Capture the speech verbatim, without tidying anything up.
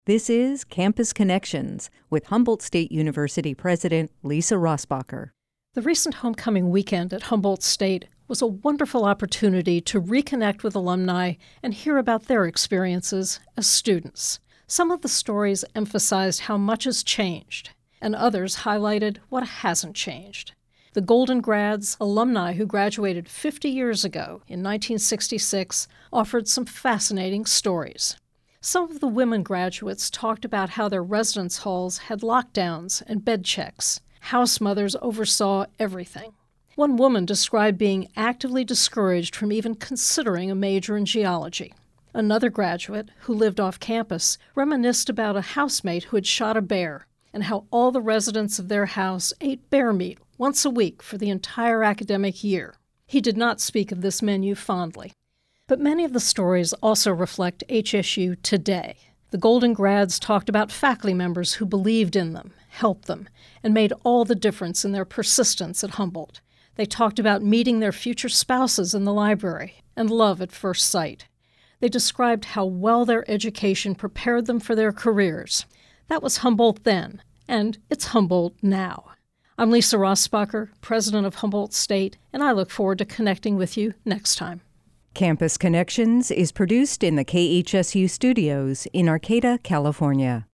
This is Campus Connections with Humboldt State University President Lisa Rossbacher. The recent homecoming weekend at Humboldt State was a wonderful opportunity to reconnect with alumni and hear about their experiences as students. Some of the stories emphasized how much has changed, and others highlighted what hasn't changed. The Golden Grads, alumni who graduated fifty years ago in nineteen sixty-six, offered some fascinating stories. Some of the women graduates talked about how their residence halls had lockdowns and bed checks. House mothers oversaw everything. One woman described being actively discouraged from even considering a major in geology. Another graduate, who lived off campus, reminisced about a housemate who had shot a bear and how all the residents of their house ate bear meat once a week for the entire academic year. He did not speak of this menu fondly. But many of the stories also reflect H S U today. The Golden Grads talked about faculty members who believed in them, helped them, and made all the difference in their persistence at Humboldt. They talked about meeting their future spouses in the library and love at first sight. They described how well their education prepared them for their careers. That was Humboldt then, and it's Humboldt now. I'm Lisa Rossbacher, president of Humboldt State, and I look forward to connecting with you next time. Campus Connections is produced in the K H S U studios in Arcata, California.